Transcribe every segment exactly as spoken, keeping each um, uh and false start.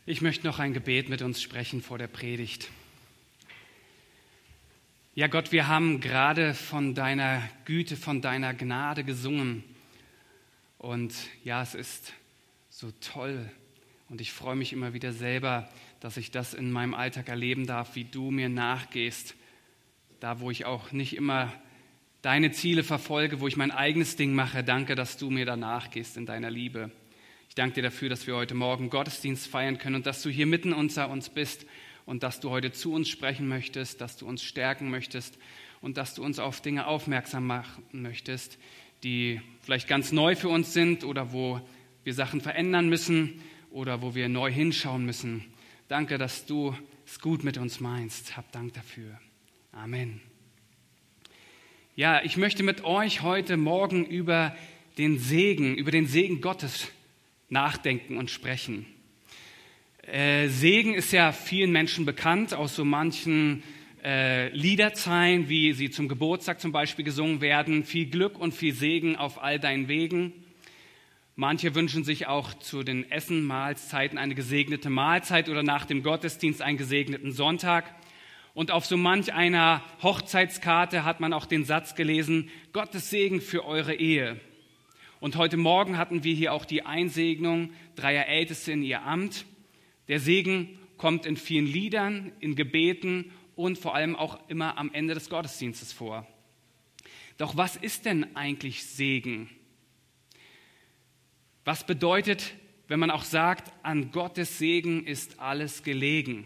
Ich möchte noch ein Gebet mit uns sprechen vor der Predigt. Ja Gott, wir haben gerade von deiner Güte, von deiner Gnade gesungen. Und ja, es ist so toll. Und ich freue mich immer wieder selber, dass ich das in meinem Alltag erleben darf, wie du mir nachgehst. Da, wo ich auch nicht immer deine Ziele verfolge, wo ich mein eigenes Ding mache. Danke, dass du mir da nachgehst in deiner Liebe. Ich danke dir dafür, dass wir heute Morgen Gottesdienst feiern können und dass du hier mitten unter uns bist und dass du heute zu uns sprechen möchtest, dass du uns stärken möchtest und dass du uns auf Dinge aufmerksam machen möchtest, die vielleicht ganz neu für uns sind oder wo wir Sachen verändern müssen oder wo wir neu hinschauen müssen. Danke, dass du es gut mit uns meinst. Hab Dank dafür. Amen. Ja, ich möchte mit euch heute Morgen über den Segen, über den Segen Gottes nachdenken und sprechen. Äh, Segen ist ja vielen Menschen bekannt aus so manchen äh, Liederzeilen, wie sie zum Geburtstag zum Beispiel gesungen werden. Viel Glück und viel Segen auf all deinen Wegen. Manche wünschen sich auch zu den Essen-Mahlzeiten eine gesegnete Mahlzeit oder nach dem Gottesdienst einen gesegneten Sonntag. Und auf so manch einer Hochzeitskarte hat man auch den Satz gelesen, Gottes Segen für eure Ehe. Und heute Morgen hatten wir hier auch die Einsegnung dreier Älteste in ihr Amt. Der Segen kommt in vielen Liedern, in Gebeten und vor allem auch immer am Ende des Gottesdienstes vor. Doch was ist denn eigentlich Segen? Was bedeutet, wenn man auch sagt, an Gottes Segen ist alles gelegen?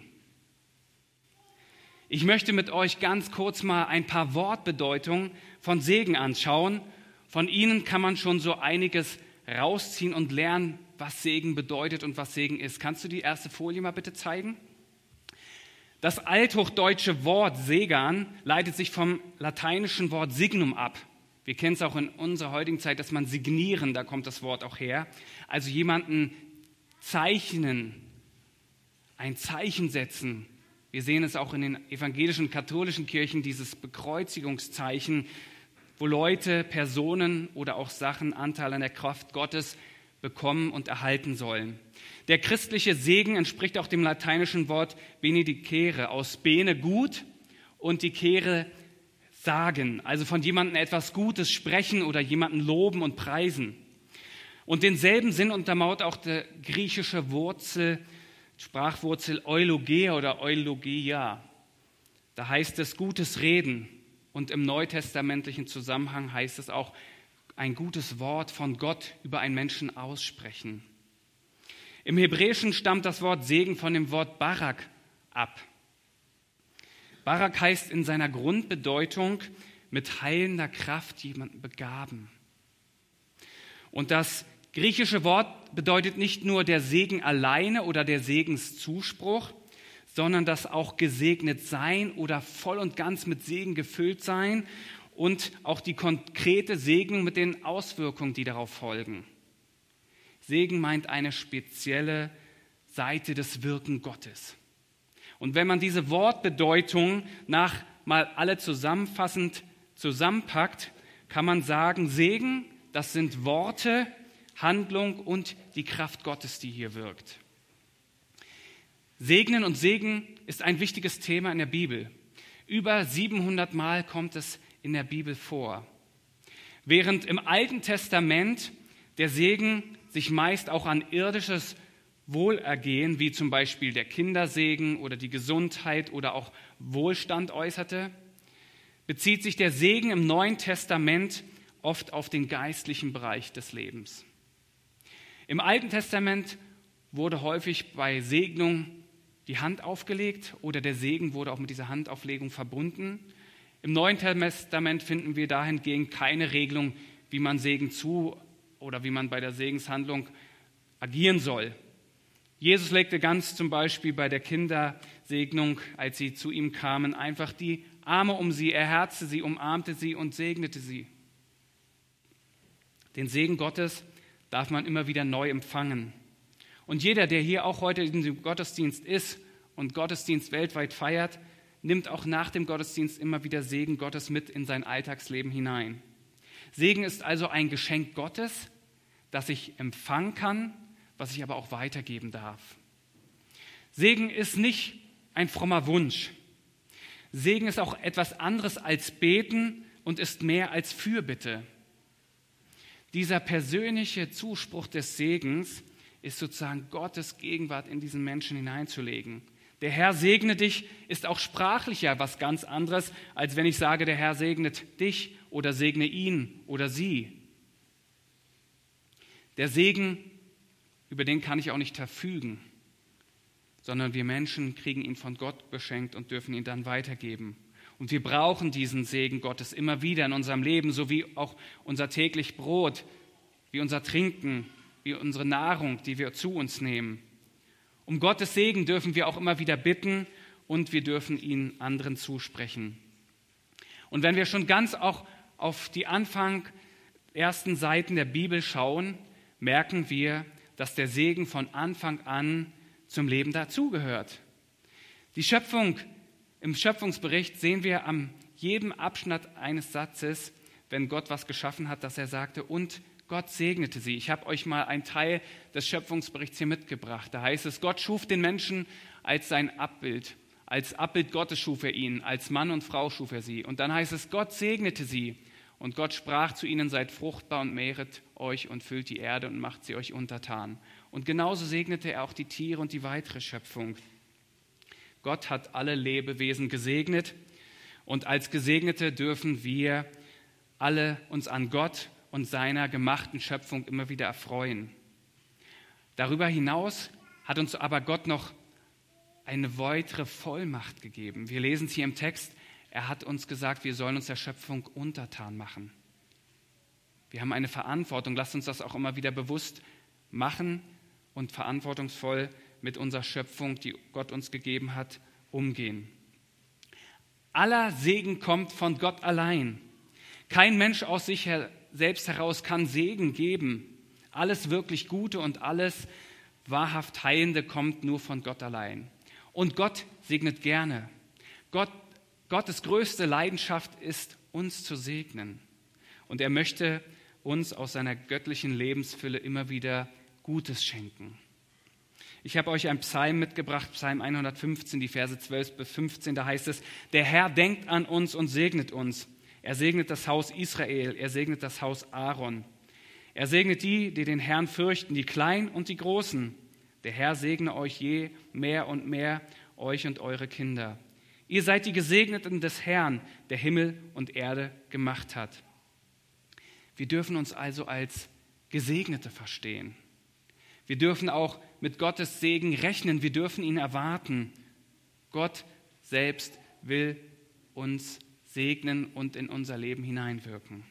Ich möchte mit euch ganz kurz mal ein paar Wortbedeutungen von Segen anschauen. Von ihnen kann man schon so einiges rausziehen und lernen, was Segen bedeutet und was Segen ist. Kannst du die erste Folie mal bitte zeigen? Das althochdeutsche Wort Segan leitet sich vom lateinischen Wort signum ab. Wir kennen es auch in unserer heutigen Zeit, dass man signieren, da kommt das Wort auch her. Also jemanden zeichnen, ein Zeichen setzen. Wir sehen es auch in den evangelischen, katholischen Kirchen, dieses Bekreuzigungszeichen, wo Leute, Personen oder auch Sachen Anteil an der Kraft Gottes bekommen und erhalten sollen. Der christliche Segen entspricht auch dem lateinischen Wort benedicere, aus bene gut und dicere sagen, also von jemandem etwas Gutes sprechen oder jemanden loben und preisen. Und denselben Sinn untermauert auch die griechische Wurzel, Sprachwurzel eulogea oder eulogia. Da heißt es gutes Reden. Und im neutestamentlichen Zusammenhang heißt es auch, ein gutes Wort von Gott über einen Menschen aussprechen. Im Hebräischen stammt das Wort Segen von dem Wort Barak ab. Barak heißt in seiner Grundbedeutung mit heilender Kraft jemanden begaben. Und das griechische Wort bedeutet nicht nur der Segen alleine oder der Segenszuspruch, sondern das auch gesegnet sein oder voll und ganz mit Segen gefüllt sein und auch die konkrete Segnung mit den Auswirkungen, die darauf folgen. Segen meint eine spezielle Seite des Wirken Gottes. Und wenn man diese Wortbedeutung nach mal alle zusammenfassend zusammenpackt, kann man sagen, Segen, das sind Worte, Handlung und die Kraft Gottes, die hier wirkt. Segnen und Segen ist ein wichtiges Thema in der Bibel. Über siebenhundert Mal kommt es in der Bibel vor. Während im Alten Testament der Segen sich meist auch an irdisches Wohlergehen, wie zum Beispiel der Kindersegen oder die Gesundheit oder auch Wohlstand äußerte, bezieht sich der Segen im Neuen Testament oft auf den geistlichen Bereich des Lebens. Im Alten Testament wurde häufig bei Segnung die Hand aufgelegt oder der Segen wurde auch mit dieser Handauflegung verbunden. Im Neuen Testament finden wir dahingehend keine Regelung, wie man Segen zu oder wie man bei der Segenshandlung agieren soll. Jesus legte ganz zum Beispiel bei der Kindersegnung, als sie zu ihm kamen, einfach die Arme um sie, er herzte sie, umarmte sie und segnete sie. Den Segen Gottes darf man immer wieder neu empfangen. Und jeder, der hier auch heute in dem Gottesdienst ist und Gottesdienst weltweit feiert, nimmt auch nach dem Gottesdienst immer wieder Segen Gottes mit in sein Alltagsleben hinein. Segen ist also ein Geschenk Gottes, das ich empfangen kann, was ich aber auch weitergeben darf. Segen ist nicht ein frommer Wunsch. Segen ist auch etwas anderes als Beten und ist mehr als Fürbitte. Dieser persönliche Zuspruch des Segens ist sozusagen Gottes Gegenwart in diesen Menschen hineinzulegen. Der Herr segne dich ist auch sprachlich ja was ganz anderes, als wenn ich sage, der Herr segnet dich oder segne ihn oder sie. Der Segen, über den kann ich auch nicht verfügen, sondern wir Menschen kriegen ihn von Gott beschenkt und dürfen ihn dann weitergeben. Und wir brauchen diesen Segen Gottes immer wieder in unserem Leben, so wie auch unser täglich Brot, wie unser Trinken, wie unsere Nahrung, die wir zu uns nehmen. Um Gottes Segen dürfen wir auch immer wieder bitten und wir dürfen ihn anderen zusprechen. Und wenn wir schon ganz auch auf die Anfang ersten Seiten der Bibel schauen, merken wir, dass der Segen von Anfang an zum Leben dazugehört. Die Schöpfung, im Schöpfungsbericht sehen wir an jedem Abschnitt eines Satzes, wenn Gott was geschaffen hat, dass er sagte, und Gott segnete sie. Ich habe euch mal einen Teil des Schöpfungsberichts hier mitgebracht. Da heißt es, Gott schuf den Menschen als sein Abbild. Als Abbild Gottes schuf er ihn, als Mann und Frau schuf er sie. Und dann heißt es, Gott segnete sie. Und Gott sprach zu ihnen, seid fruchtbar und mehret euch und füllt die Erde und macht sie euch untertan. Und genauso segnete er auch die Tiere und die weitere Schöpfung. Gott hat alle Lebewesen gesegnet. Und als Gesegnete dürfen wir alle uns an Gott und seiner gemachten Schöpfung immer wieder erfreuen. Darüber hinaus hat uns aber Gott noch eine weitere Vollmacht gegeben. Wir lesen es hier im Text, er hat uns gesagt, wir sollen uns der Schöpfung untertan machen. Wir haben eine Verantwortung, lasst uns das auch immer wieder bewusst machen und verantwortungsvoll mit unserer Schöpfung, die Gott uns gegeben hat, umgehen. Aller Segen kommt von Gott allein. Kein Mensch aus sich selbst heraus kann Segen geben. Alles wirklich Gute und alles wahrhaft Heilende kommt nur von Gott allein. Und Gott segnet gerne. Gott, Gottes größte Leidenschaft ist, uns zu segnen. Und er möchte uns aus seiner göttlichen Lebensfülle immer wieder Gutes schenken. Ich habe euch einen Psalm mitgebracht, Psalm hundertfünfzehn, die Verse zwölf bis fünfzehn. Da heißt es, der Herr denkt an uns und segnet uns. Er segnet das Haus Israel, er segnet das Haus Aaron. Er segnet die, die den Herrn fürchten, die Kleinen und die Großen. Der Herr segne euch je mehr und mehr, euch und eure Kinder. Ihr seid die Gesegneten des Herrn, der Himmel und Erde gemacht hat. Wir dürfen uns also als Gesegnete verstehen. Wir dürfen auch mit Gottes Segen rechnen, wir dürfen ihn erwarten. Gott selbst will uns segnen und in unser Leben hineinwirken.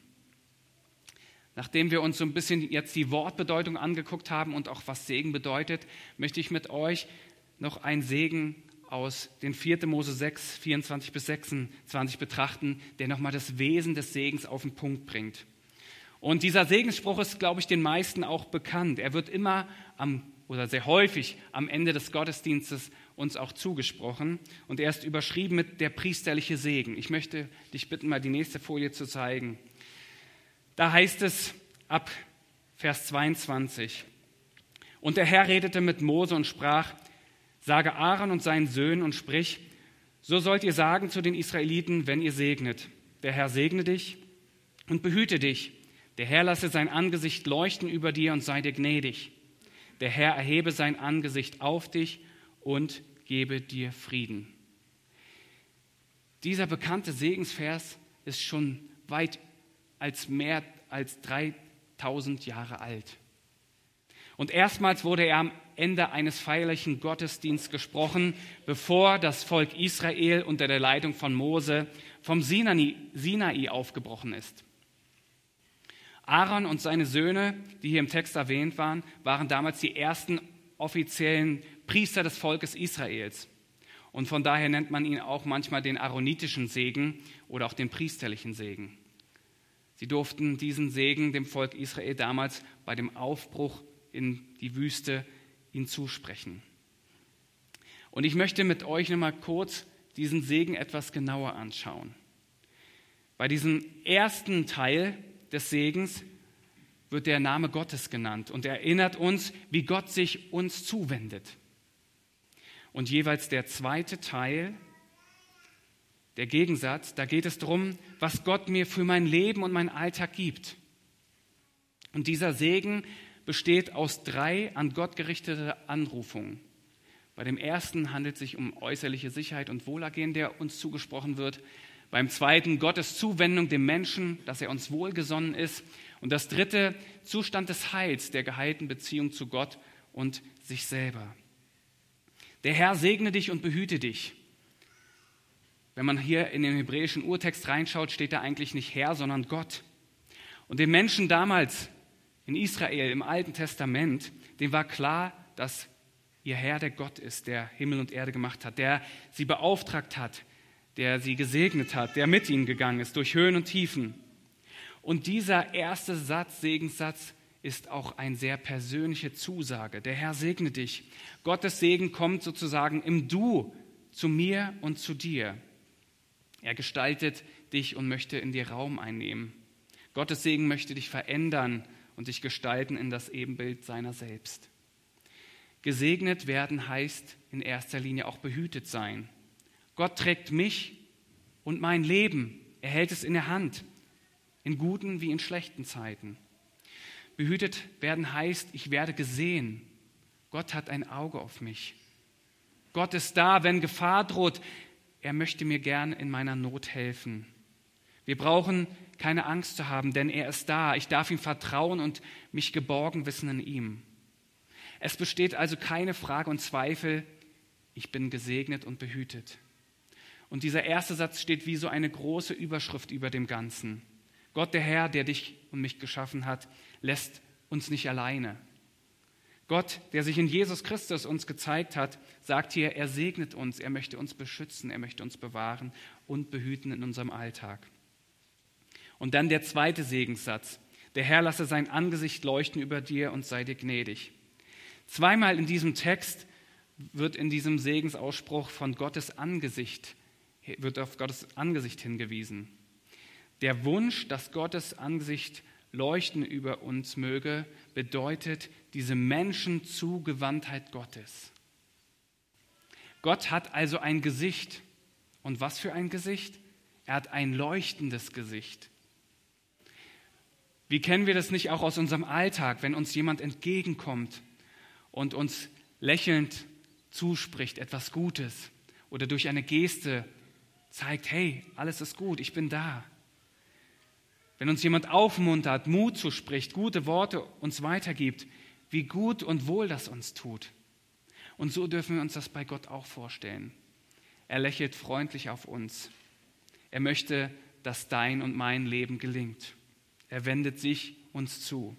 Nachdem wir uns so ein bisschen jetzt die Wortbedeutung angeguckt haben und auch was Segen bedeutet, möchte ich mit euch noch einen Segen aus den vierten Mose sechs, vierundzwanzig bis sechsundzwanzig betrachten, der nochmal das Wesen des Segens auf den Punkt bringt. Und dieser Segensspruch ist, glaube ich, den meisten auch bekannt. Er wird immer am, oder sehr häufig am Ende des Gottesdienstes uns auch zugesprochen. Und er ist überschrieben mit der priesterliche Segen. Ich möchte dich bitten, mal die nächste Folie zu zeigen. Da heißt es ab Vers zweiundzwanzig. Und der Herr redete mit Mose und sprach, sage Aaron und seinen Söhnen und sprich, so sollt ihr sagen zu den Israeliten, wenn ihr segnet. Der Herr segne dich und behüte dich. Der Herr lasse sein Angesicht leuchten über dir und sei dir gnädig. Der Herr erhebe sein Angesicht auf dich und gebe dir Frieden. Dieser bekannte Segensvers ist schon weit als mehr als dreitausend Jahre alt. Und erstmals wurde er am Ende eines feierlichen Gottesdienstes gesprochen, bevor das Volk Israel unter der Leitung von Mose vom Sinai, Sinai aufgebrochen ist. Aaron und seine Söhne, die hier im Text erwähnt waren, waren damals die ersten offiziellen Priester des Volkes Israels. Und von daher nennt man ihn auch manchmal den aaronitischen Segen oder auch den priesterlichen Segen. Sie durften diesen Segen dem Volk Israel damals bei dem Aufbruch in die Wüste ihn zusprechen. Und ich möchte mit euch nochmal kurz diesen Segen etwas genauer anschauen. Bei diesem ersten Teil des Segens wird der Name Gottes genannt und erinnert uns, wie Gott sich uns zuwendet. Und jeweils der zweite Teil, der Gegensatz, da geht es darum, was Gott mir für mein Leben und meinen Alltag gibt. Und dieser Segen besteht aus drei an Gott gerichtete Anrufungen. Bei dem ersten handelt es sich um äußerliche Sicherheit und Wohlergehen, der uns zugesprochen wird. Beim zweiten Gottes Zuwendung dem Menschen, dass er uns wohlgesonnen ist. Und das dritte, Zustand des Heils, der geheilten Beziehung zu Gott und sich selber. Der Herr segne dich und behüte dich. Wenn man hier in den hebräischen Urtext reinschaut, steht da eigentlich nicht Herr, sondern Gott. Und den Menschen damals in Israel im Alten Testament, dem war klar, dass ihr Herr der Gott ist, der Himmel und Erde gemacht hat, der sie beauftragt hat, der sie gesegnet hat, der mit ihnen gegangen ist durch Höhen und Tiefen. Und dieser erste Satz, Segenssatz, ist auch eine sehr persönliche Zusage. Der Herr segne dich. Gottes Segen kommt sozusagen im Du zu mir und zu dir. Er gestaltet dich und möchte in dir Raum einnehmen. Gottes Segen möchte dich verändern und dich gestalten in das Ebenbild seiner selbst. Gesegnet werden heißt in erster Linie auch behütet sein. Gott trägt mich und mein Leben. Er hält es in der Hand, in guten wie in schlechten Zeiten. Behütet werden heißt, ich werde gesehen. Gott hat ein Auge auf mich. Gott ist da, wenn Gefahr droht. Er möchte mir gern in meiner Not helfen. Wir brauchen keine Angst zu haben, denn er ist da. Ich darf ihm vertrauen und mich geborgen wissen in ihm. Es besteht also keine Frage und Zweifel, ich bin gesegnet und behütet. Und dieser erste Satz steht wie so eine große Überschrift über dem Ganzen. Gott, der Herr, der dich und mich geschaffen hat, lässt uns nicht alleine. Gott, der sich in Jesus Christus uns gezeigt hat, sagt hier, er segnet uns, er möchte uns beschützen, er möchte uns bewahren und behüten in unserem Alltag. Und dann der zweite Segenssatz. Der Herr lasse sein Angesicht leuchten über dir und sei dir gnädig. Zweimal in diesem Text wird in diesem Segensausspruch von Gottes Angesicht, wird auf Gottes Angesicht hingewiesen. Der Wunsch, dass Gottes Angesicht leuchten über uns möge, bedeutet diese Menschenzugewandtheit Gottes. Gott hat also ein Gesicht. Und was für ein Gesicht? Er hat ein leuchtendes Gesicht. Wie kennen wir das nicht auch aus unserem Alltag, wenn uns jemand entgegenkommt und uns lächelnd zuspricht, etwas Gutes oder durch eine Geste zeigt, hey, alles ist gut, ich bin da. Wenn uns jemand aufmuntert, Mut zuspricht, gute Worte uns weitergibt, wie gut und wohl das uns tut. Und so dürfen wir uns das bei Gott auch vorstellen. Er lächelt freundlich auf uns. Er möchte, dass dein und mein Leben gelingt. Er wendet sich uns zu.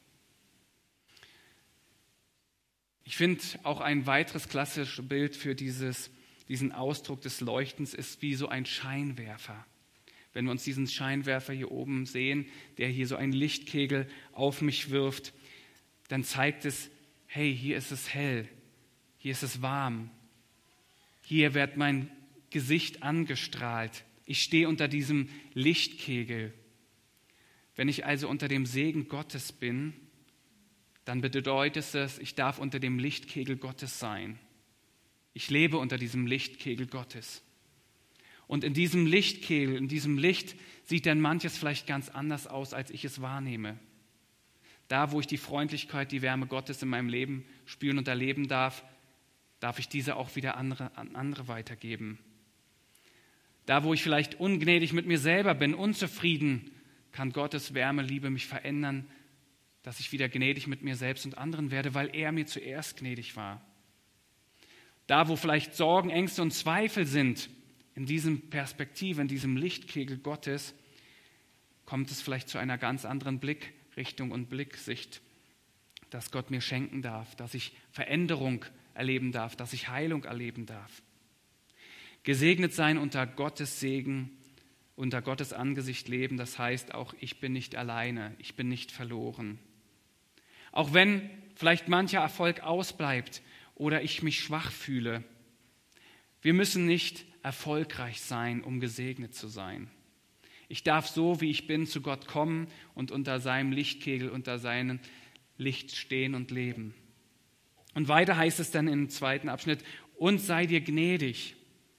Ich finde auch ein weiteres klassisches Bild für dieses, diesen Ausdruck des Leuchtens ist wie so ein Scheinwerfer. Wenn wir uns diesen Scheinwerfer hier oben sehen, der hier so einen Lichtkegel auf mich wirft, dann zeigt es, hey, hier ist es hell, hier ist es warm, hier wird mein Gesicht angestrahlt. Ich stehe unter diesem Lichtkegel. Wenn ich also unter dem Segen Gottes bin, dann bedeutet es, ich darf unter dem Lichtkegel Gottes sein. Ich lebe unter diesem Lichtkegel Gottes. Und in diesem Lichtkegel, in diesem Licht sieht dann manches vielleicht ganz anders aus, als ich es wahrnehme. Da, wo ich die Freundlichkeit, die Wärme Gottes in meinem Leben spüren und erleben darf, darf ich diese auch wieder andere, an andere weitergeben. Da, wo ich vielleicht ungnädig mit mir selber bin, unzufrieden, kann Gottes Wärme, Liebe mich verändern, dass ich wieder gnädig mit mir selbst und anderen werde, weil er mir zuerst gnädig war. Da, wo vielleicht Sorgen, Ängste und Zweifel sind, in diesem Perspektive, in diesem Lichtkegel Gottes, kommt es vielleicht zu einer ganz anderen Blickrichtung und Blicksicht, dass Gott mir schenken darf, dass ich Veränderung erleben darf, dass ich Heilung erleben darf. Gesegnet sein unter Gottes Segen, unter Gottes Angesicht leben, das heißt auch, ich bin nicht alleine, ich bin nicht verloren. Auch wenn vielleicht mancher Erfolg ausbleibt oder ich mich schwach fühle, wir müssen nicht erfolgreich sein, um gesegnet zu sein. Ich darf so, wie ich bin, zu Gott kommen und unter seinem Lichtkegel, unter seinem Licht stehen und leben. Und weiter heißt es dann im zweiten Abschnitt, und sei dir gnädig.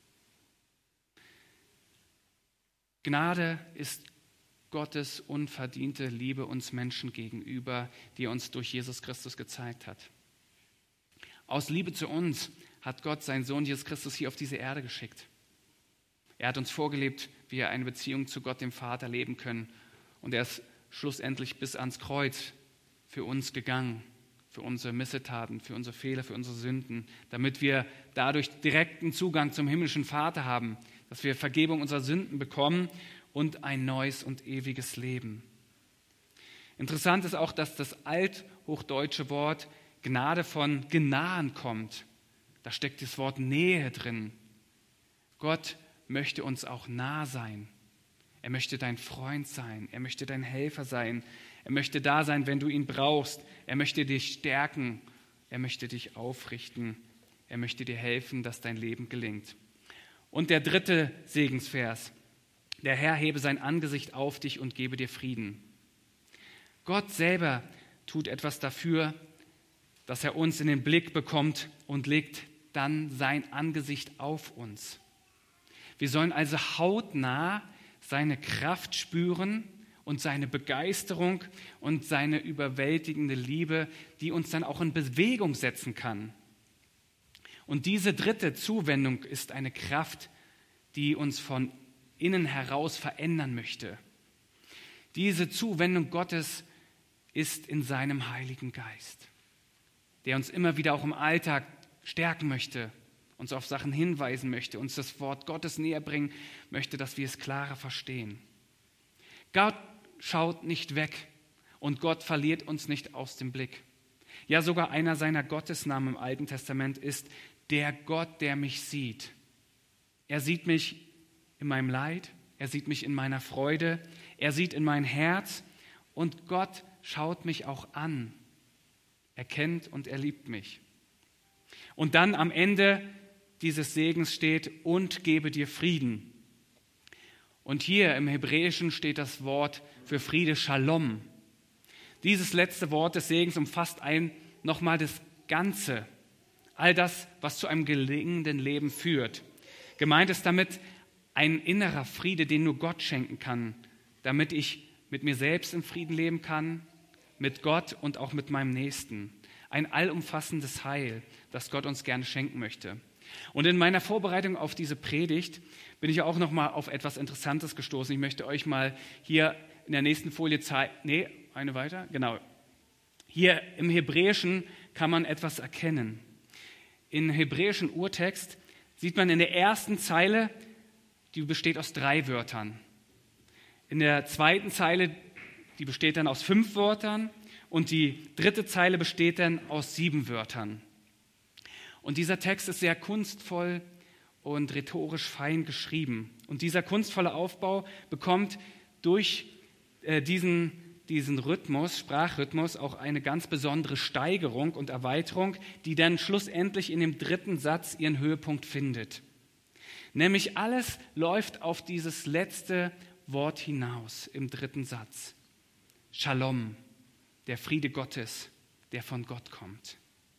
Gnade ist Gottes unverdiente Liebe uns Menschen gegenüber, die er uns durch Jesus Christus gezeigt hat. Aus Liebe zu uns hat Gott seinen Sohn Jesus Christus hier auf diese Erde geschickt. Er hat uns vorgelebt, wie wir eine Beziehung zu Gott, dem Vater, leben können. Und er ist schlussendlich bis ans Kreuz für uns gegangen, für unsere Missetaten, für unsere Fehler, für unsere Sünden, damit wir dadurch direkten Zugang zum himmlischen Vater haben, dass wir Vergebung unserer Sünden bekommen und ein neues und ewiges Leben. Interessant ist auch, dass das althochdeutsche Wort Gnade von Gnaden kommt. Da steckt das Wort Nähe drin. Gott möchte uns auch nah sein. Er möchte dein Freund sein. Er möchte dein Helfer sein. Er möchte da sein, wenn du ihn brauchst. Er möchte dich stärken. Er möchte dich aufrichten. Er möchte dir helfen, dass dein Leben gelingt. Und der dritte Segensvers. Der Herr hebe sein Angesicht auf dich und gebe dir Frieden. Gott selber tut etwas dafür, dass er uns in den Blick bekommt und legt dann sein Angesicht auf uns. Wir sollen also hautnah seine Kraft spüren und seine Begeisterung und seine überwältigende Liebe, die uns dann auch in Bewegung setzen kann. Und diese dritte Zuwendung ist eine Kraft, die uns von innen heraus verändern möchte. Diese Zuwendung Gottes ist in seinem Heiligen Geist, der uns immer wieder auch im Alltag stärken möchte, uns auf Sachen hinweisen möchte, uns das Wort Gottes näher bringen möchte, dass wir es klarer verstehen. Gott schaut nicht weg und Gott verliert uns nicht aus dem Blick. Ja, sogar einer seiner Gottesnamen im Alten Testament ist der Gott, der mich sieht. Er sieht mich in meinem Leid, er sieht mich in meiner Freude, er sieht in mein Herz und Gott schaut mich auch an. Er kennt und er liebt mich. Und dann am Ende dieses Segens steht, und gebe dir Frieden. Und hier im Hebräischen steht das Wort für Friede Shalom. Dieses letzte Wort des Segens umfasst ein, nochmal das Ganze. All das, was zu einem gelingenden Leben führt. Gemeint ist damit ein innerer Friede, den nur Gott schenken kann, damit ich mit mir selbst in Frieden leben kann, mit Gott und auch mit meinem Nächsten. Ein allumfassendes Heil, das Gott uns gerne schenken möchte. Und in meiner Vorbereitung auf diese Predigt bin ich auch noch mal auf etwas Interessantes gestoßen. Ich möchte euch mal hier in der nächsten Folie zeigen. Nee, eine weiter? Genau. Hier im Hebräischen kann man etwas erkennen. Im hebräischen Urtext sieht man in der ersten Zeile, die besteht aus drei Wörtern. In der zweiten Zeile, die besteht dann aus fünf Wörtern. Und die dritte Zeile besteht dann aus sieben Wörtern. Und dieser Text ist sehr kunstvoll und rhetorisch fein geschrieben. Und dieser kunstvolle Aufbau bekommt durch äh, diesen, diesen Rhythmus, Sprachrhythmus, auch eine ganz besondere Steigerung und Erweiterung, die dann schlussendlich in dem dritten Satz ihren Höhepunkt findet. Nämlich alles läuft auf dieses letzte Wort hinaus im dritten Satz. Shalom. Der Friede Gottes, der von Gott kommt.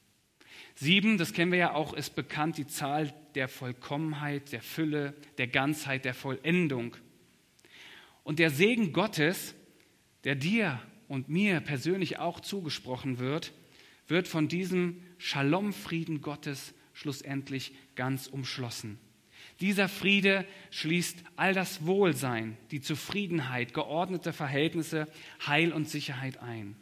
Sieben, das kennen wir ja auch, ist bekannt die Zahl der Vollkommenheit, der Fülle, der Ganzheit, der Vollendung. Und der Segen Gottes, der dir und mir persönlich auch zugesprochen wird, wird von diesem Shalom-Frieden Gottes schlussendlich ganz umschlossen. Dieser Friede schließt all das Wohlsein, die Zufriedenheit, geordnete Verhältnisse, Heil und Sicherheit ein.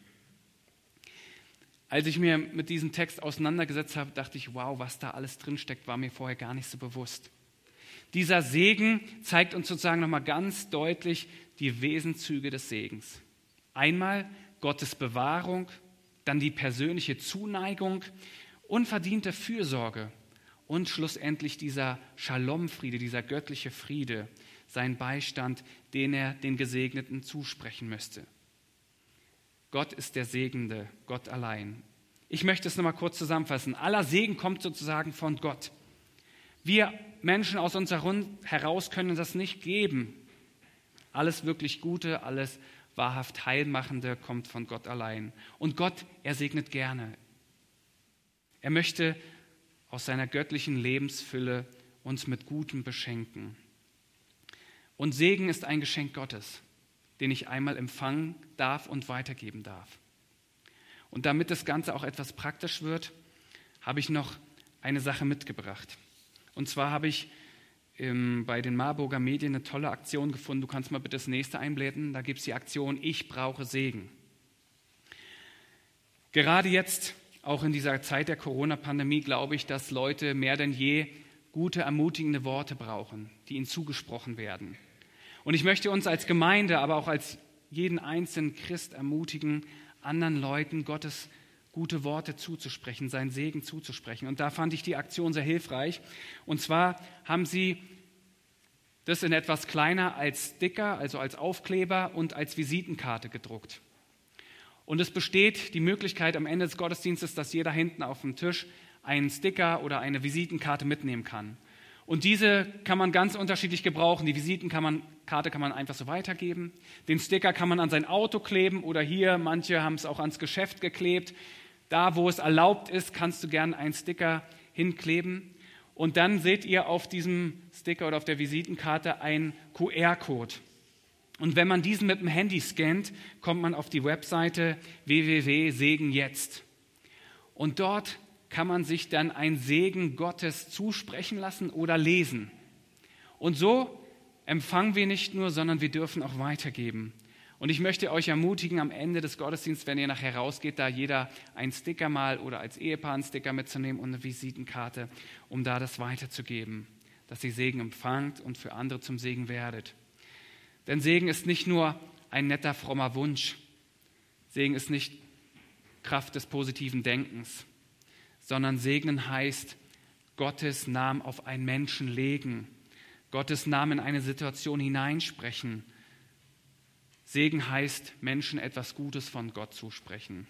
Als ich mir mit diesem Text auseinandergesetzt habe, dachte ich, wow, was da alles drinsteckt, war mir vorher gar nicht so bewusst. Dieser Segen zeigt uns sozusagen nochmal ganz deutlich die Wesenszüge des Segens. Einmal Gottes Bewahrung, dann die persönliche Zuneigung, unverdiente Fürsorge und schlussendlich dieser Shalom-Friede, dieser göttliche Friede, sein Beistand, den er den Gesegneten zusprechen müsste. Gott ist der Segnende, Gott allein. Ich möchte es nochmal kurz zusammenfassen. Aller Segen kommt sozusagen von Gott. Wir Menschen aus unserer Runde heraus können das nicht geben. Alles wirklich Gute, alles wahrhaft Heilmachende kommt von Gott allein. Und Gott, er segnet gerne. Er möchte aus seiner göttlichen Lebensfülle uns mit Gutem beschenken. Und Segen ist ein Geschenk Gottes, den ich einmal empfangen darf und weitergeben darf. Und damit das Ganze auch etwas praktisch wird, habe ich noch eine Sache mitgebracht. Und zwar habe ich ähm, bei den Marburger Medien eine tolle Aktion gefunden. Du kannst mal bitte das nächste einblenden. Da gibt es die Aktion Ich brauche Segen. Gerade jetzt, auch in dieser Zeit der Corona-Pandemie, glaube ich, dass Leute mehr denn je gute, ermutigende Worte brauchen, die ihnen zugesprochen werden. Und ich möchte uns als Gemeinde, aber auch als jeden einzelnen Christ ermutigen, anderen Leuten Gottes gute Worte zuzusprechen, seinen Segen zuzusprechen. Und da fand ich die Aktion sehr hilfreich. Und zwar haben sie das in etwas kleiner als Sticker, also als Aufkleber und als Visitenkarte gedruckt. Und es besteht die Möglichkeit am Ende des Gottesdienstes, dass jeder hinten auf dem Tisch einen Sticker oder eine Visitenkarte mitnehmen kann. Und diese kann man ganz unterschiedlich gebrauchen. Die Visitenkarte kann man einfach so weitergeben. Den Sticker kann man an sein Auto kleben oder hier, manche haben es auch ans Geschäft geklebt. Da, wo es erlaubt ist, kannst du gerne einen Sticker hinkleben. Und dann seht ihr auf diesem Sticker oder auf der Visitenkarte einen Q R-Code. Und wenn man diesen mit dem Handy scannt, kommt man auf die Webseite w w w punkt segen jetzt. Und dort kann man sich dann ein Segen Gottes zusprechen lassen oder lesen. Und so empfangen wir nicht nur, sondern wir dürfen auch weitergeben. Und ich möchte euch ermutigen, am Ende des Gottesdienstes, wenn ihr nachher rausgeht, da jeder einen Sticker mal oder als Ehepaar einen Sticker mitzunehmen und eine Visitenkarte, um da das weiterzugeben, dass ihr Segen empfangt und für andere zum Segen werdet. Denn Segen ist nicht nur ein netter, frommer Wunsch. Segen ist nicht Kraft des positiven Denkens, sondern segnen heißt, Gottes Namen auf einen Menschen legen, Gottes Namen in eine Situation hineinsprechen. Segen heißt, Menschen etwas Gutes von Gott zusprechen.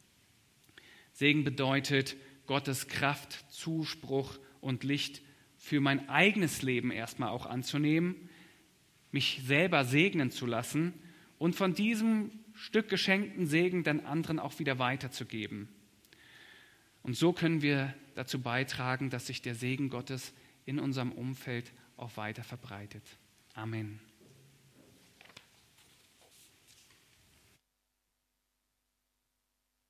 Segen bedeutet, Gottes Kraft, Zuspruch und Licht für mein eigenes Leben erstmal auch anzunehmen, mich selber segnen zu lassen und von diesem Stück geschenkten Segen dann anderen auch wieder weiterzugeben. Und so können wir dazu beitragen, dass sich der Segen Gottes in unserem Umfeld auch weiter verbreitet. Amen.